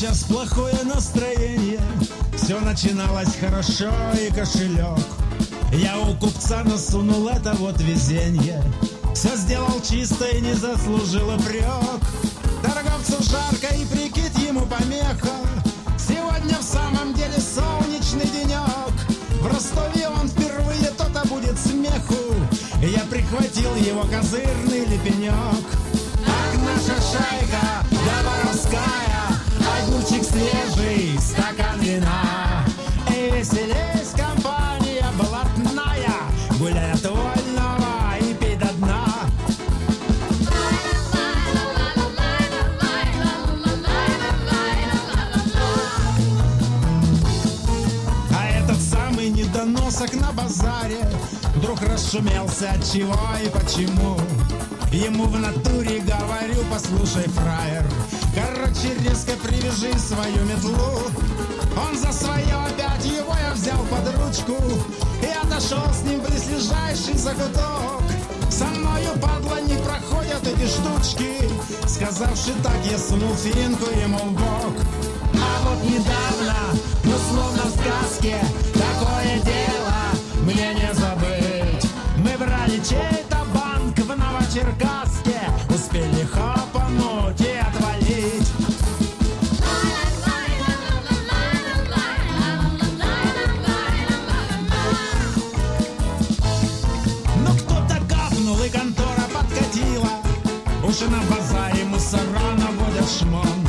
сейчас плохое настроение. Все начиналось хорошо и кошелек. Я у купца насунул это вот везенье. Все сделал чисто и не заслужил упрек. Торговцу жарко и прикид ему помеха. Сегодня в самом деле солнечный денек. В Ростове он впервые, то-то будет смеху. Я прихватил его козырный лепенек. Ах, наша шайка, да воровская, огурчик свежий, стакан вина. И веселись, компания блатная, гуляй от вольного и пей до дна. А этот самый недоносок на базаре вдруг расшумелся, от чего и почему. Ему в натуре говорю: послушай, фраер, короче, резко привяжи свою метлу. Он за свое опять, его я взял под ручку и отошел с ним в близлежащий закуток. Со мною, падла, не проходят эти штучки. Сказавши так, я сунул финку ему в бок. А вот недавно, ну словно в сказке, такое дело мне не забыть. Мы брали чей-то банк в Новочеркасске, успели хапануть и отвалить. Но кто-то капнул, и контора подкатила. Уж и на базаре мусора наводят шмон.